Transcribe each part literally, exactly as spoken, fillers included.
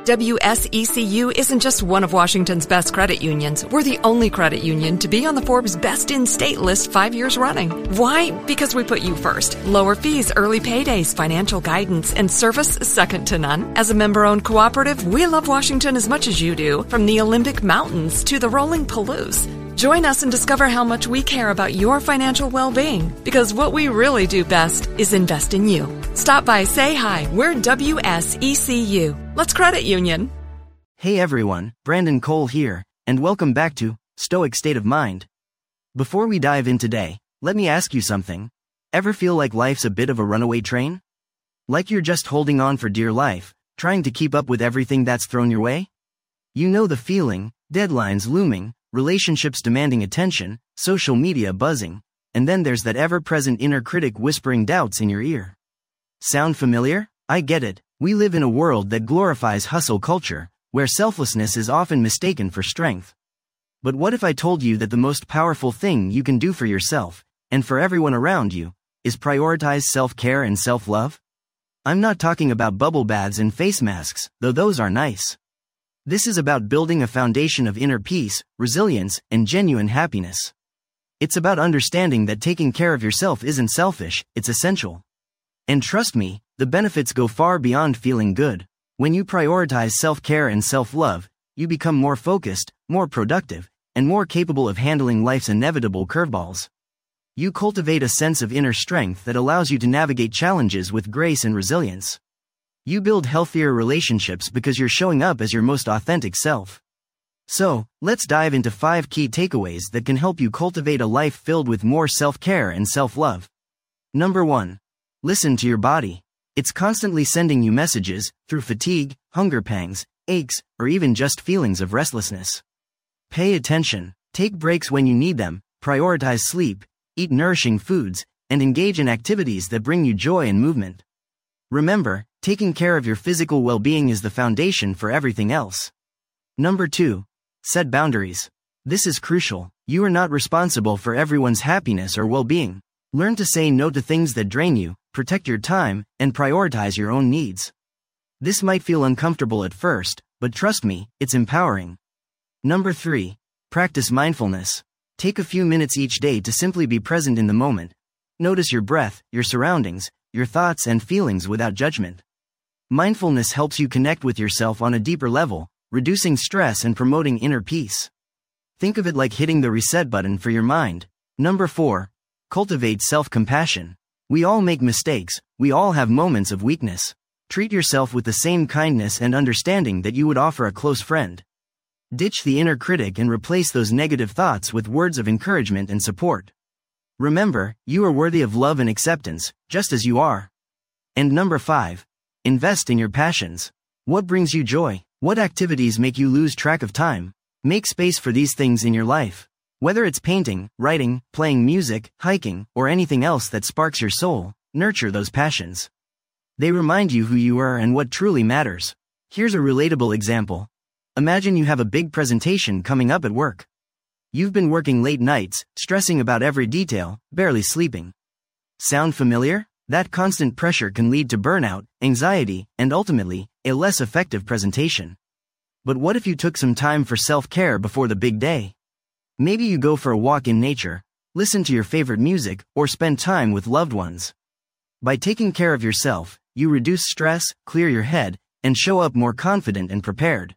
W S E C U isn't just one of Washington's best credit unions. We're the only credit union to be on the Forbes Best in State list five years running. Why? Because we put you first. Lower fees, early paydays, financial guidance, and service second to none. As a member-owned cooperative, we love Washington as much as you do, from the Olympic Mountains to the rolling Palouse. Join us and discover how much we care about your financial well-being, because what we really do best is invest in you. Stop by, say hi. We're W S E C U. Let's credit union. Hey everyone, Brandon Cole here, and welcome back to Stoic State of Mind. Before we dive in today, let me ask you something. Ever feel like life's a bit of a runaway train? Like you're just holding on for dear life, trying to keep up with everything that's thrown your way? You know the feeling, deadlines looming, relationships demanding attention, social media buzzing, and then there's that ever-present inner critic whispering doubts in your ear. Sound familiar? I get it. We live in a world that glorifies hustle culture, where selflessness is often mistaken for strength. But what if I told you that the most powerful thing you can do for yourself, and for everyone around you, is prioritize self-care and self-love? I'm not talking about bubble baths and face masks, though those are nice. This is about building a foundation of inner peace, resilience, and genuine happiness. It's about understanding that taking care of yourself isn't selfish, it's essential. And trust me, the benefits go far beyond feeling good. When you prioritize self-care and self-love, you become more focused, more productive, and more capable of handling life's inevitable curveballs. You cultivate a sense of inner strength that allows you to navigate challenges with grace and resilience. You build healthier relationships because you're showing up as your most authentic self. So, let's dive into five key takeaways that can help you cultivate a life filled with more self-care and self-love. Number one. Listen to your body. It's constantly sending you messages, through fatigue, hunger pangs, aches, or even just feelings of restlessness. Pay attention, take breaks when you need them, prioritize sleep, eat nourishing foods, and engage in activities that bring you joy and movement. Remember, taking care of your physical well-being is the foundation for everything else. Number two. Set boundaries. This is crucial. You are not responsible for everyone's happiness or well-being. Learn to say no to things that drain you, protect your time, and prioritize your own needs. This might feel uncomfortable at first, but trust me, it's empowering. Number three. Practice mindfulness. Take a few minutes each day to simply be present in the moment. Notice your breath, your surroundings, your thoughts and feelings without judgment. Mindfulness helps you connect with yourself on a deeper level, reducing stress and promoting inner peace. Think of it like hitting the reset button for your mind. Number four. Cultivate self-compassion. We all make mistakes, we all have moments of weakness. Treat yourself with the same kindness and understanding that you would offer a close friend. Ditch the inner critic and replace those negative thoughts with words of encouragement and support. Remember, you are worthy of love and acceptance, just as you are. And number five. Invest in your passions. What brings you joy? What activities make you lose track of time? Make space for these things in your life. Whether it's painting, writing, playing music, hiking, or anything else that sparks your soul, nurture those passions. They remind you who you are and what truly matters. Here's a relatable example. Imagine you have a big presentation coming up at work. You've been working late nights, stressing about every detail, barely sleeping. Sound familiar? That constant pressure can lead to burnout, anxiety, and ultimately, a less effective presentation. But what if you took some time for self-care before the big day? Maybe you go for a walk in nature, listen to your favorite music, or spend time with loved ones. By taking care of yourself, you reduce stress, clear your head, and show up more confident and prepared.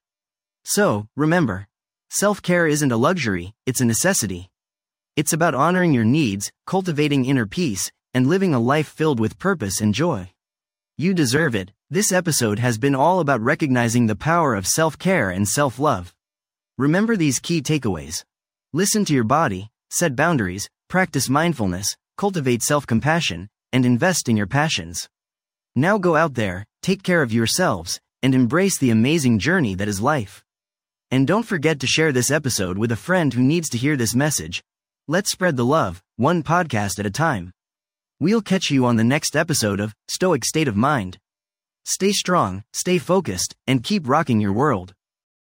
So, remember, self-care isn't a luxury, it's a necessity. It's about honoring your needs, cultivating inner peace, and living a life filled with purpose and joy. You deserve it. This episode has been all about recognizing the power of self-care and self-love. Remember these key takeaways. Listen to your body, set boundaries, practice mindfulness, cultivate self-compassion, and invest in your passions. Now go out there, take care of yourselves, and embrace the amazing journey that is life. And don't forget to share this episode with a friend who needs to hear this message. Let's spread the love, one podcast at a time. We'll catch you on the next episode of Stoic State of Mind. Stay strong, stay focused, and keep rocking your world.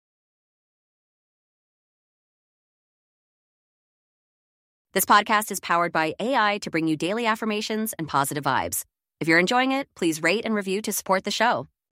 This podcast is powered by A I to bring you daily affirmations and positive vibes. If you're enjoying it, please rate and review to support the show.